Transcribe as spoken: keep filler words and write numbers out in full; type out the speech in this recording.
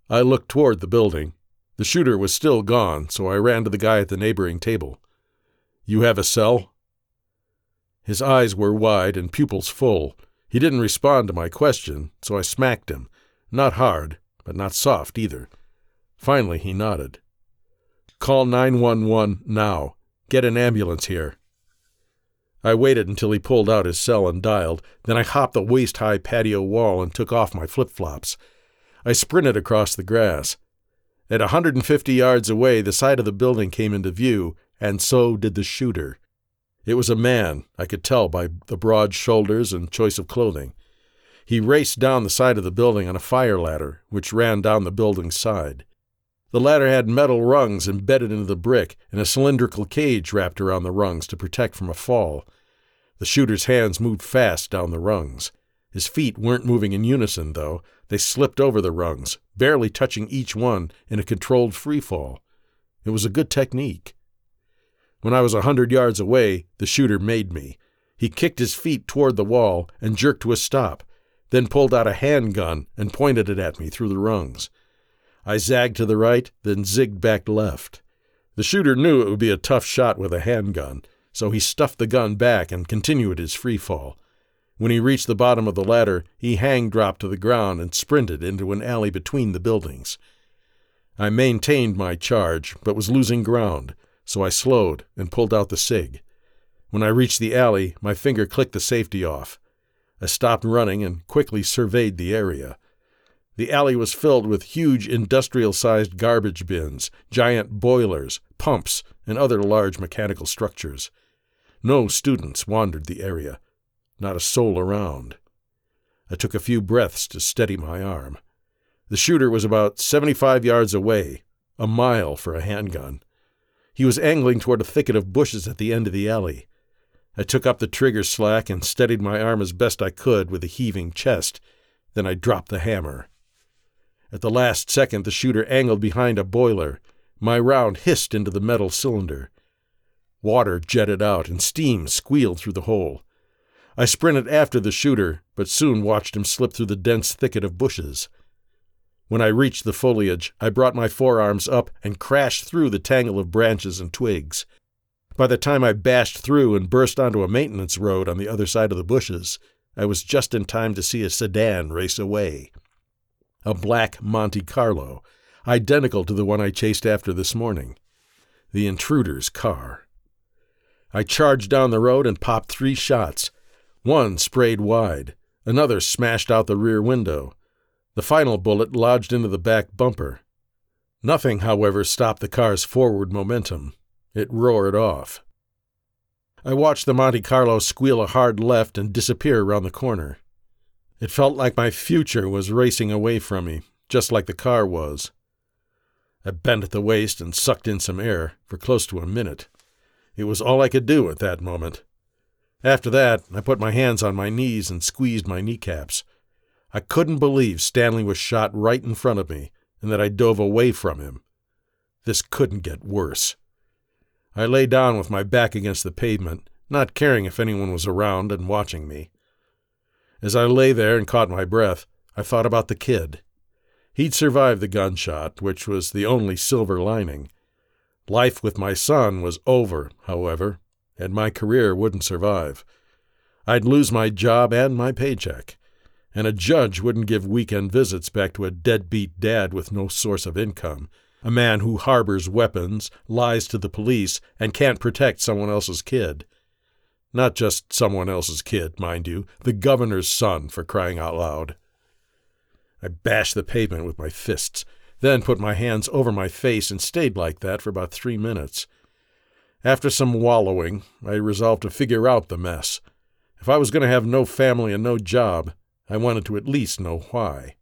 I looked toward the building. The shooter was still gone, so I ran to the guy at the neighboring table. "You have a cell?" His eyes were wide and pupils full. He didn't respond to my question, so I smacked him. Not hard, but not soft either. Finally, he nodded. "Call nine one one now. Get an ambulance here." I waited until he pulled out his cell and dialed, then I hopped the waist-high patio wall and took off my flip-flops. I sprinted across the grass. At a hundred and fifty yards away, the side of the building came into view, and so did the shooter. It was a man, I could tell by the broad shoulders and choice of clothing. He raced down the side of the building on a fire ladder, which ran down the building's side. The ladder had metal rungs embedded into the brick and a cylindrical cage wrapped around the rungs to protect from a fall. The shooter's hands moved fast down the rungs. His feet weren't moving in unison, though. They slipped over the rungs, barely touching each one in a controlled freefall. It was a good technique. When I was a hundred yards away, the shooter made me. He kicked his feet toward the wall and jerked to a stop, then pulled out a handgun and pointed it at me through the rungs. I zagged to the right, then zigged back left. The shooter knew it would be a tough shot with a handgun, so he stuffed the gun back and continued his free fall. When he reached the bottom of the ladder, he hang-dropped to the ground and sprinted into an alley between the buildings. I maintained my charge, but was losing ground, so I slowed and pulled out the cig. When I reached the alley, my finger clicked the safety off. I stopped running and quickly surveyed the area. The alley was filled with huge industrial-sized garbage bins, giant boilers, pumps, and other large mechanical structures. No students wandered the area. Not a soul around. I took a few breaths to steady my arm. The shooter was about seventy-five yards away, a mile for a handgun. He was angling toward a thicket of bushes at the end of the alley. I took up the trigger slack and steadied my arm as best I could with a heaving chest. Then I dropped the hammer. At the last second, the shooter angled behind a boiler. My round hissed into the metal cylinder. Water jetted out, and steam squealed through the hole. I sprinted after the shooter, but soon watched him slip through the dense thicket of bushes. When I reached the foliage, I brought my forearms up and crashed through the tangle of branches and twigs. By the time I bashed through and burst onto a maintenance road on the other side of the bushes, I was just in time to see a sedan race away. A black Monte Carlo, identical to the one I chased after this morning. The intruder's car. I charged down the road and popped three shots. One sprayed wide. Another smashed out the rear window. The final bullet lodged into the back bumper. Nothing, however, stopped the car's forward momentum. It roared off. I watched the Monte Carlo squeal a hard left and disappear around the corner. It felt like my future was racing away from me, just like the car was. I bent at the waist and sucked in some air for close to a minute. It was all I could do at that moment. After that, I put my hands on my knees and squeezed my kneecaps. I couldn't believe Stanley was shot right in front of me and that I dove away from him. This couldn't get worse. I lay down with my back against the pavement, not caring if anyone was around and watching me. As I lay there and caught my breath, I thought about the kid. He'd survived the gunshot, which was the only silver lining. Life with my son was over, however, and my career wouldn't survive. I'd lose my job and my paycheck, and a judge wouldn't give weekend visits back to a deadbeat dad with no source of income, a man who harbors weapons, lies to the police, and can't protect someone else's kid. Not just someone else's kid, mind you, the governor's son, for crying out loud. I bashed the pavement with my fists, then put my hands over my face and stayed like that for about three minutes. After some wallowing, I resolved to figure out the mess. If I was going to have no family and no job, I wanted to at least know why.